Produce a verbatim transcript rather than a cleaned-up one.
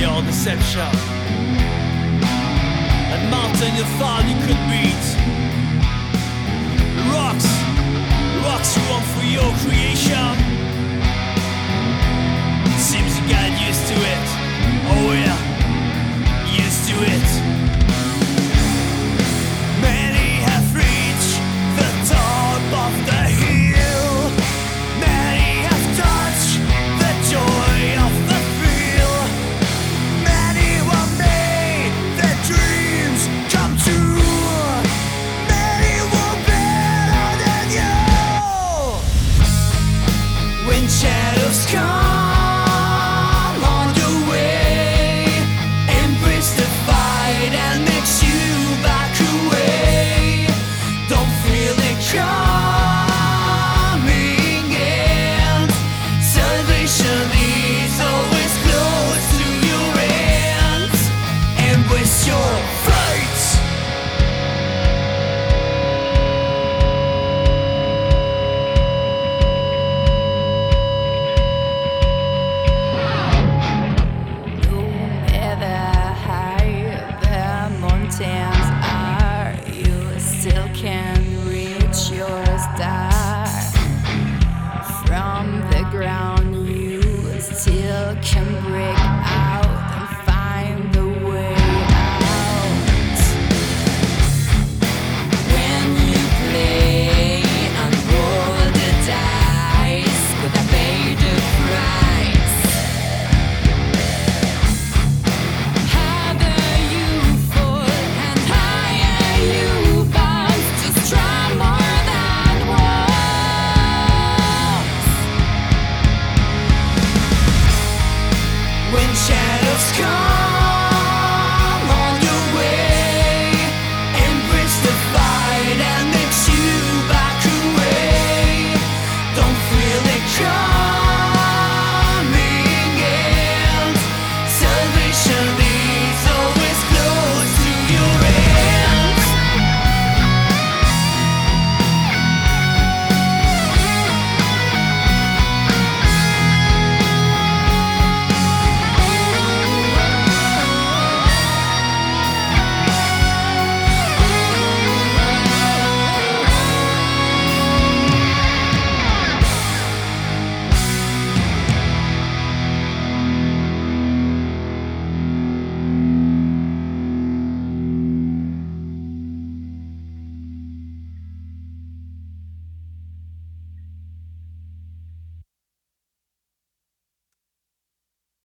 your deception. That mountain you thought you could beat. Rocks, rocks you want for your creation. Seems you got used to it. Oh yeah, used to it. Many have reached the top of the hill. Many have touched the joy of the thrill. Many will make their dreams come true. Many will better than you. When shadows come on your way, embrace the fight and makes you back away. Don't feel it coming in. Salvation is always close to your hands. Embrace your fate. No matter high the mountains are, you still can reach your star. From the ground, you still can break out and find the way out. When you play and roll the dice, could I pay the price? Harder you fall and higher you bounce, just try more than once. When shadows come